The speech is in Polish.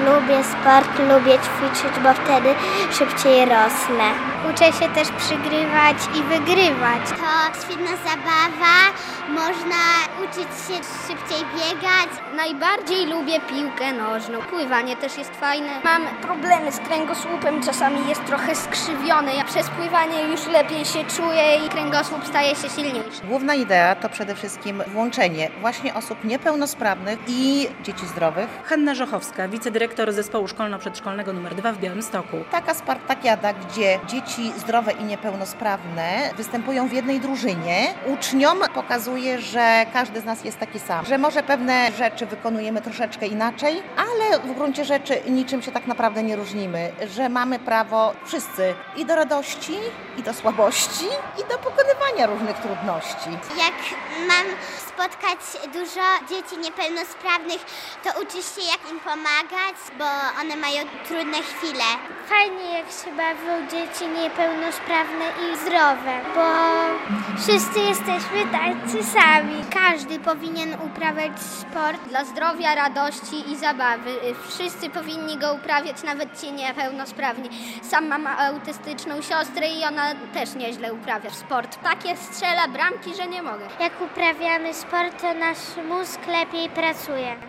Lubię sport, lubię ćwiczyć, bo wtedy szybciej rosnę. Uczę się też przygrywać i wygrywać. To świetna zabawa, można uczyć się szybciej biegać. Najbardziej lubię piłkę nożną. Pływanie też jest fajne. Mam problemy z kręgosłupem, czasami jest trochę skrzywiony. Ja przez pływanie już lepiej się czuję i kręgosłup staje się silniejszy. Główna idea to przede wszystkim włączenie właśnie osób niepełnosprawnych i dzieci zdrowych. Hanna Żochowska, wicedyrektor Zespołu Szkolno-Przedszkolnego nr 2 w Białymstoku. Taka Spartakiada, gdzie dzieci zdrowe i niepełnosprawne występują w jednej drużynie. Uczniom pokazuje, że każdy z nas jest taki sam, że może pewne rzeczy wykonujemy troszeczkę inaczej, ale w gruncie rzeczy niczym się tak naprawdę nie różnimy, że mamy prawo wszyscy i do radości, i do słabości, i do pokonywania różnych trudności. Jak mam spotkać dużo dzieci niepełnosprawnych, to uczysz się, jak im pomagać, bo one mają trudne chwile. Fajnie, jak się bawią dzieci niepełnosprawne i zdrowe, bo wszyscy jesteśmy tacy sami. Każdy powinien uprawiać sport. Dla zdrowia, radości i zabawy. Wszyscy powinni go uprawiać, nawet ci niepełnosprawni. Sam mam autystyczną siostrę i ona też nieźle uprawia sport. Takie strzela bramki, że nie mogę. Jak uprawiamy sport, to nasz mózg lepiej pracuje.